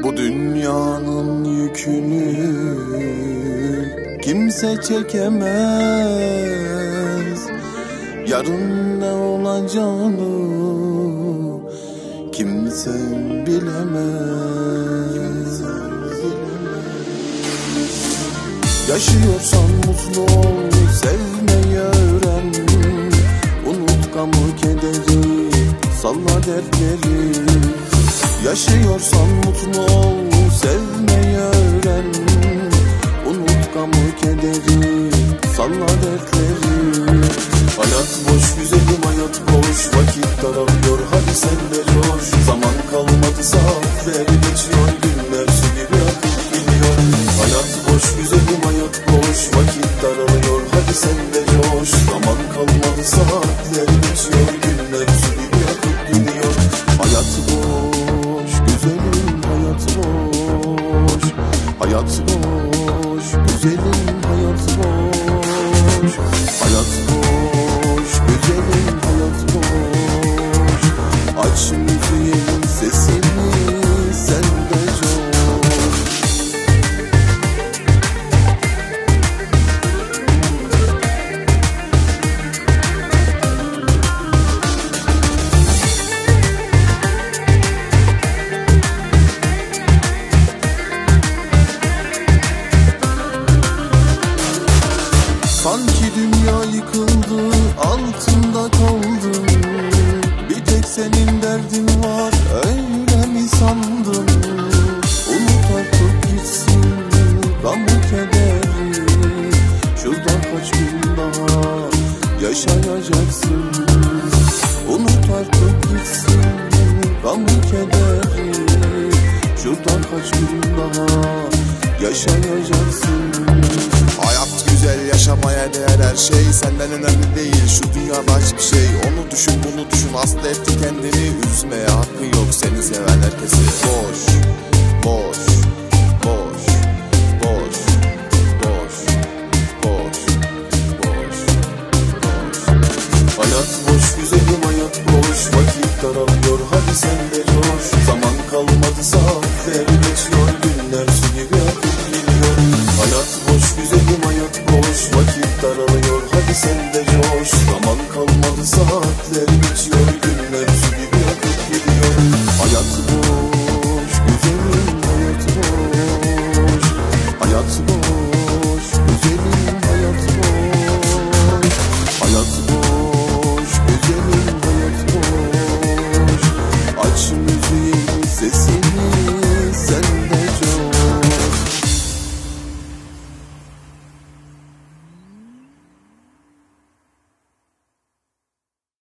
Bu dünyanın yükünü kimse çekemez. Yarın ne olacağını kimse bilemez. Yaşıyorsan mutlu ol, sevmeyi öğren. Unut gamı kederi, salla dertleri. Yaşıyorsan mutlu ol, sevmeyi öğren. Unut gamı kederi, salla dertleri. Hayat boş güzelim, hayat boş. Vakit daralıyor, hadi sen de coş. Zaman kalmadı, saatler geçiyor, günler su gibi akıp gidiyor. Hayat boş güzelim, hayat boş. Vakit daralıyor, hadi sen de coş. Zaman kalmadı, saatler geçiyor, günler su gibi akıp gidiyor. Hayat boş güzelim, hayat boş. Hayat boş güzelim, hayat boş. Hayat boş güzelim, hayat boş. Aç müziğin sesini, sen de coş. Sanki dünya yıkıldı, altında kaldım. Bir tek senin derdin var, öyle mi sandın? Unut artık gitsin gamı kederi. Şurada kaç gün daha yaşayacaksın. Unut artık gitsin gamı kederi. Şurada kaç gün daha yaşayacaksın. Hayat güzel, yaşamaya değer her şey. Senden önemli değil şu dünyada hiçbir şey. Onu düşün, bunu düşün, hasta etti kendini. Üzmeye hakkın yok seni seven herkesi. Boş, boş, boş, boş, boş, boş, boş, boş. Hayat boş güzelim, hayat boş. Vakit daralıyor, hadi sen de coş. Zaman kalmadı, saatler geçiyor, günler su gibi akıp gidiyor. Hayat boş güzelim, hayat boş. Vakit daralıyor, hadi sen de coş. Zaman kalmadı, saatler geçiyor,